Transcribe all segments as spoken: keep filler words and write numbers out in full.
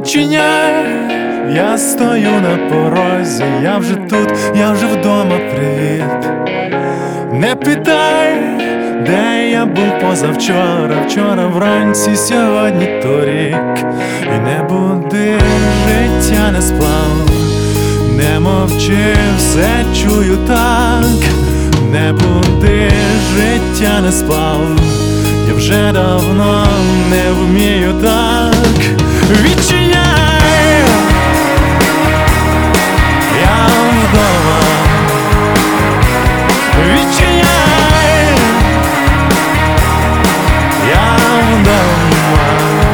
Відчиняй, я стою на порозі, я вже тут, я вже вдома, привіт. Не питай, де я був позавчора, вчора вранці, сьогодні торік. І не буди, життя не сплав, не мовчи, все чую так. Не буди, життя не спав, я вже давно не вмію так. Відчиняй, я вдома. Відчиняй, я вдома.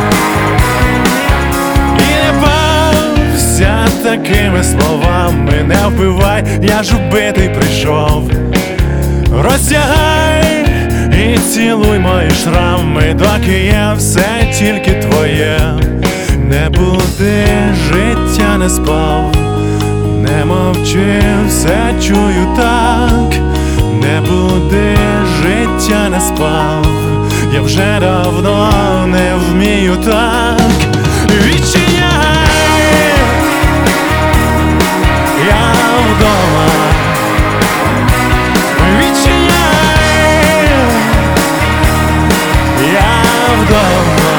І не бався такими словами, не вбивай, я ж убитий прийшов. Роздягай і цілуй мої шрами, доки є все тільки твоє. Не буди, життя не спав, не мовчи, все чую так. Не буди, життя не спав, я вже давно не вмію так. Відчиняй, я вдома. Відчиняй, я вдома.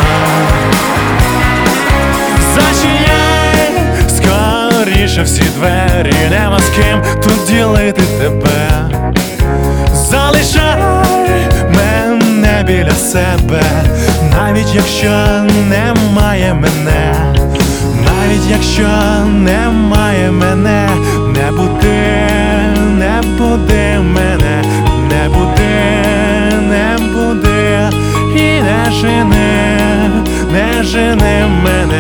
Зачиняй скоріше всі двері, нема з ким тут ділити тебе. Залишай мене біля себе, навіть якщо немає мене, навіть якщо немає мене. Не буди, не буди мене, не буди, не буди і не жени, не жени мене.